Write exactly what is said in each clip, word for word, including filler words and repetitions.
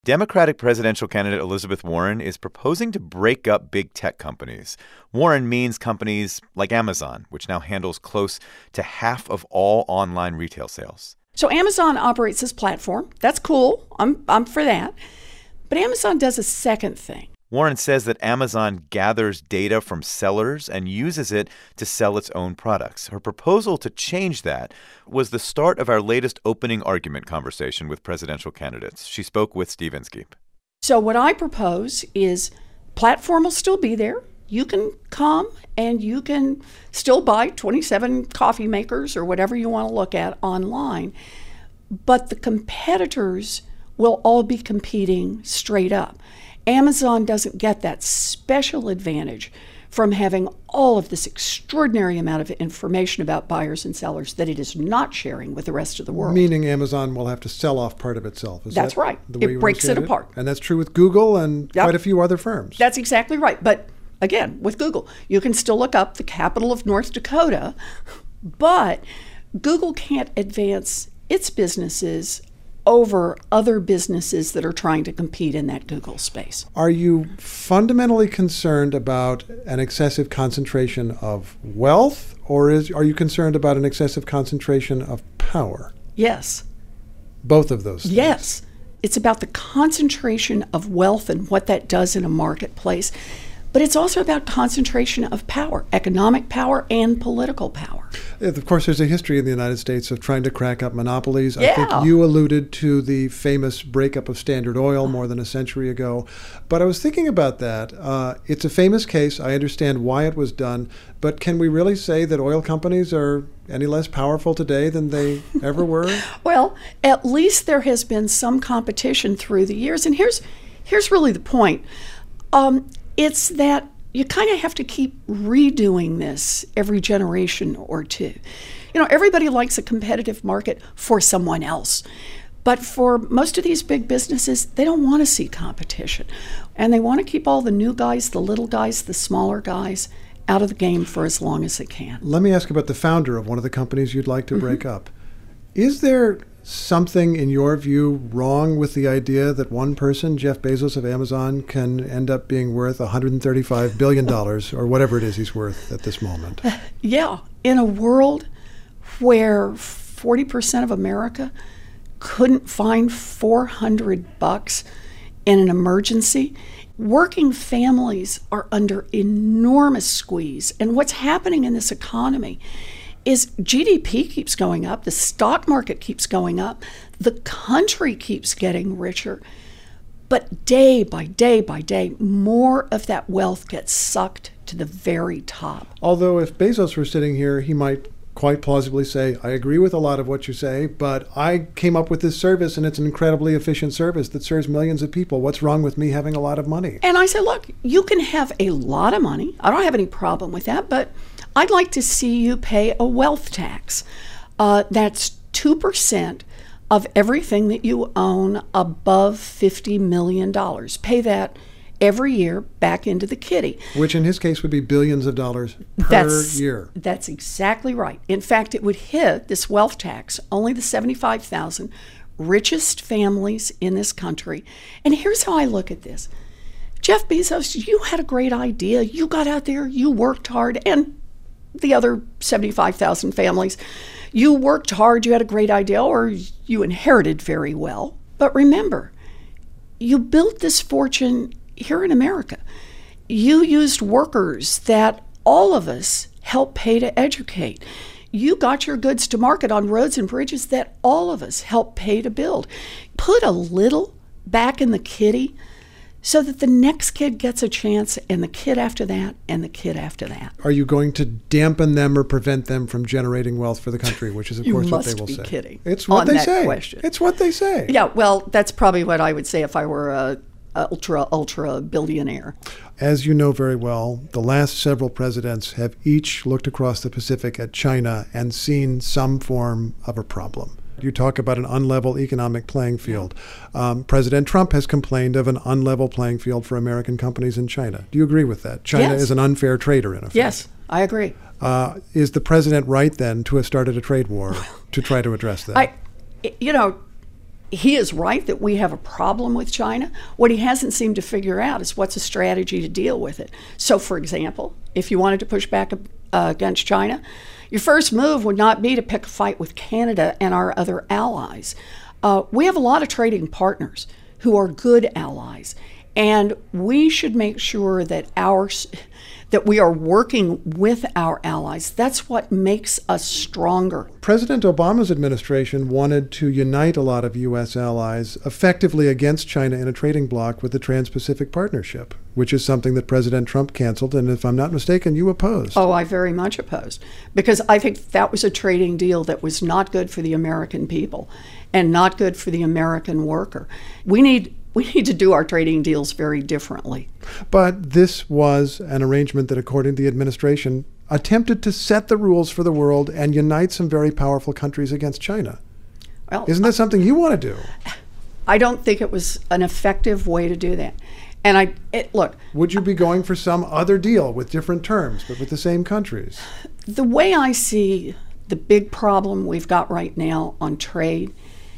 Democratic presidential candidate Elizabeth Warren is proposing to break up big tech companies. Warren means companies like Amazon, which now handles close to half of all online retail sales. So Amazon operates this platform. That's cool. I'm I'm for that. But Amazon does a second thing. Warren says that Amazon gathers data from sellers and uses it to sell its own products. Her proposal to change that was the start of our latest opening argument conversation with presidential candidates. She spoke with Steve Inskeep. So what I propose is platform will still be there. You can come and you can still buy twenty-seven coffee makers or whatever you want to look at online. But the competitors will all be competing straight up. Amazon doesn't get that special advantage from having all of this extraordinary amount of information about buyers and sellers that it is not sharing with the rest of the world. Meaning Amazon will have to sell off part of itself. Is That's that right. The way It breaks it it apart. And that's true with Google and Yep. quite a few other firms. That's exactly right. But again, with Google, you can still look up the capital of North Dakota, but Google can't advance its businesses over other businesses that are trying to compete in that Google space. Are you fundamentally concerned about an excessive concentration of wealth, or is are you concerned about an excessive concentration of power? Yes. Both of those things. Yes. It's about the concentration of wealth and what that does in a marketplace. But it's also about concentration of power, economic power and political power. Of course, there's a history in the United States of trying to crack up monopolies. Yeah. I think you alluded to the famous breakup of Standard Oil more than a century ago. But I was thinking about that. Uh, it's a famous case. I understand why it was done. But can we really say that oil companies are any less powerful today than they ever were? Well, at least there has been some competition through the years. And here's here's really the point. Um, It's that you kind of have to keep redoing this every generation or two. You know, everybody likes a competitive market for someone else. But for most of these big businesses, they don't want to see competition. And they want to keep all the new guys, the little guys, the smaller guys out of the game for as long as they can. Let me ask about the founder of one of the companies you'd like to mm-hmm. break up. Is there something, in your view, wrong with the idea that one person, Jeff Bezos of Amazon, can end up being worth one hundred thirty-five billion dollars or whatever it is he's worth at this moment? Yeah. In a world where forty percent of America couldn't find four hundred bucks in an emergency, working families are under enormous squeeze. And what's happening in this economy is G D P keeps going up, the stock market keeps going up, the country keeps getting richer, but day by day by day, more of that wealth gets sucked to the very top. Although if Bezos were sitting here, he might quite plausibly say, I agree with a lot of what you say, but I came up with this service and it's an incredibly efficient service that serves millions of people. What's wrong with me having a lot of money? And I say, look, you can have a lot of money. I don't have any problem with that, but I'd like to see you pay a wealth tax. Uh, that's two percent of everything that you own above fifty million dollars. Pay that every year back into the kitty. Which in his case would be billions of dollars per that's, year. That's exactly right. In fact, it would hit this wealth tax only the seventy-five thousand richest families in this country. And here's how I look at this. Jeff Bezos, you had a great idea. You got out there, you worked hard, and the other seventy-five thousand families, you worked hard, you had a great idea, or you inherited very well. But remember, you built this fortune here in America. You used workers that all of us help pay to educate. You got your goods to market on roads and bridges that all of us help pay to build. Put a little back in the kitty so that the next kid gets a chance, and the kid after that, and the kid after that. Are you going to dampen them or prevent them from generating wealth for the country, which is, of course, what they will say? You must be kidding. It's what on they that say. Question. It's what they say. Yeah, well, that's probably what I would say if I were a, a ultra, ultra billionaire. As you know very well, the last several presidents have each looked across the Pacific at China and seen some form of a problem. You talk about an unlevel economic playing field. Um, President Trump has complained of an unlevel playing field for American companies in China. Do you agree with that? China yes. is an unfair trader, in effect. Yes, I agree. Uh, is the president right, then, to have started a trade war to try to address that? I, you know, he is right that we have a problem with China. What he hasn't seemed to figure out is what's a strategy to deal with it. So, for example, if you wanted to push back uh, against China, your first move would not be to pick a fight with Canada and our other allies. Uh, we have a lot of trading partners who are good allies, and we should make sure that our that we are working with our allies. That's what makes us stronger. President Obama's administration wanted to unite a lot of U S allies effectively against China in a trading bloc with the Trans-Pacific Partnership, which is something that President Trump canceled, and if I'm not mistaken, you opposed. Oh, I very much opposed, because I think that was a trading deal that was not good for the American people and not good for the American worker. We need We need to do our trading deals very differently. But this was an arrangement that, according to the administration, attempted to set the rules for the world and unite some very powerful countries against China. Well, Isn't that something you want to do? I don't think it was an effective way to do that. And I it, look. Would you be going for some other deal with different terms, but with the same countries? The way I see the big problem we've got right now on trade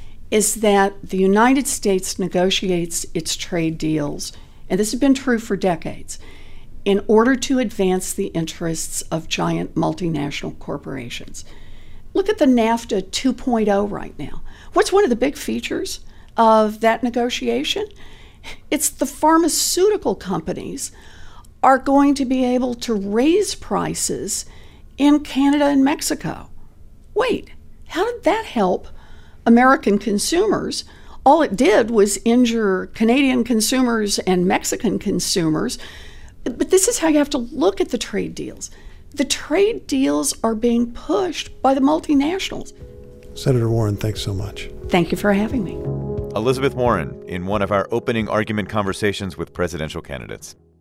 is that the United States negotiates its trade deals, and this has been true for decades, in order to advance the interests of giant multinational corporations. Look at the NAFTA two point oh right now. What's one of the big features of that negotiation? It's the pharmaceutical companies are going to be able to raise prices in Canada and Mexico. Wait, how did that help American consumers? All it did was injure Canadian consumers and Mexican consumers. But this is how you have to look at the trade deals. The trade deals are being pushed by the multinationals. Senator Warren, thanks so much. Thank you for having me. Elizabeth Warren in one of our opening argument conversations with presidential candidates.